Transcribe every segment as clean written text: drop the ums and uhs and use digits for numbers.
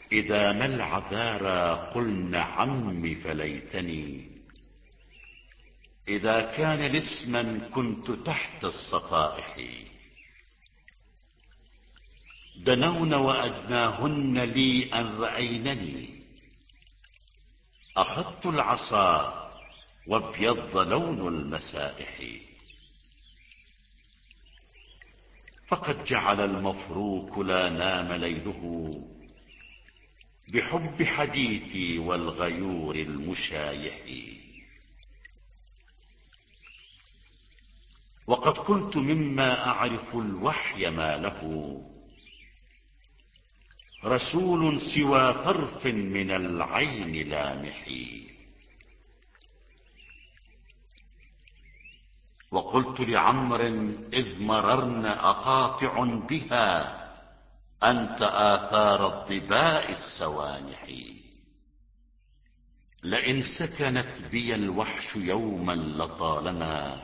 إذا ما العذارى قلن عم فليتني، إذا كان لسما كنت تحت الصفائح. دنون وأدناهن لي أن رأينني، أخذت العصا وابيض لون المسائح. فقد جعل المفروك لا نام ليله بحب حديثي والغيور المشايح. وقد كنت مما أعرف الوحي ما له رسول سوى طرف من العين لامح. وقلت لعمر إذ مررن أقاطع بها أنت آثار الظباء السوانح. لئن سكنت بي الوحش يوما لطالما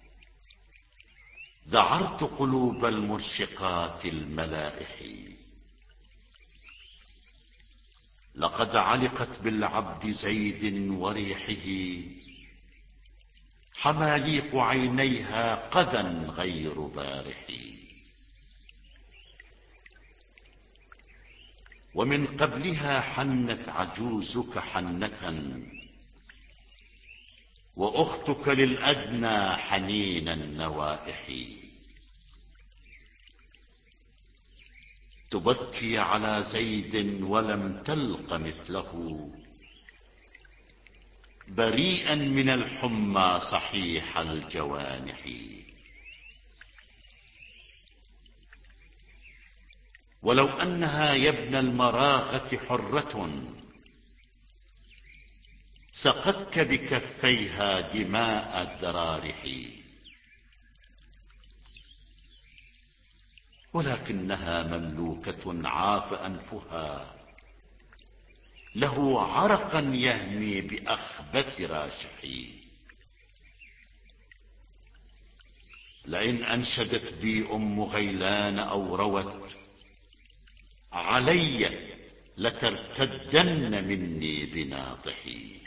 ذعرت قلوب المرشقات الملائح. لقد علقت بالعبد زيد وريحه حماليق عينيها قذى غير بارح. ومن قبلها حنت عجوزك حنة وأختك للأدنى حنين النوائح. تبكي على زيد ولم تلق مثله بريئا من الحمى صحيح الجوانح. ولو أنها يا ابن المراغة حرة سقتك بكفيها دماء الدرارح، ولكنها مملوكة عاف أنفها له عرقا يهمي بأخبث راشح. لئن أنشدت بي أم غيلان أو روت علي لترتدن مني بناطحي.